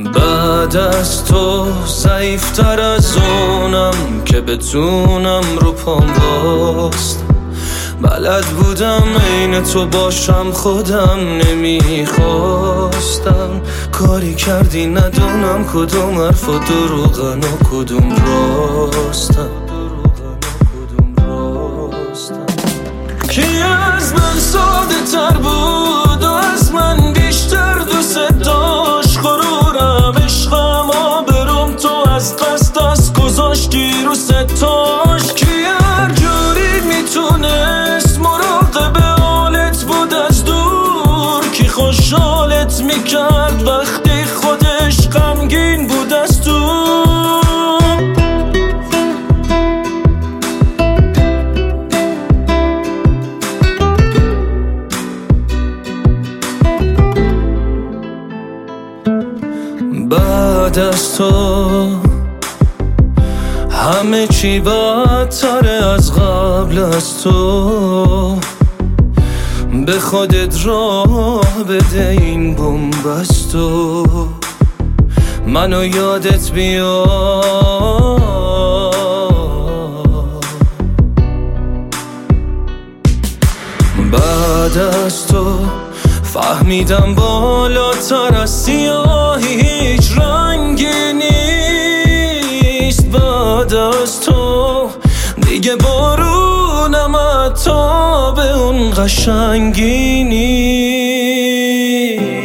بعد از تو ضعیفتر از اونم که بتونم رو پام باستم. بلد بودم عین تو باشم خودم نمیخواستم. کاری کردی ندونم کدوم حرف و دروغن و کدوم راستم. کی از من ساده تر بود و از من بیشتر دوست داشت. غرورم عشقم آبروم تو از قصد از گذاشتی رو ستاش. کی هر جوری میتونست مراقب حالت بود از دور. کی خوشحالت میکرد وقتی خودش غمگین بود از تو. بعد از تو همه چی بدتره از قبل از تو. به خودت راه بده این بن‌بستو. منو یادت بیاد. بعد از تو فهمیدم بالاتر از سیاهی هیچ رنگی نیست. بعد از تو دیگه بارونم حتی به اون قشنگی نیست.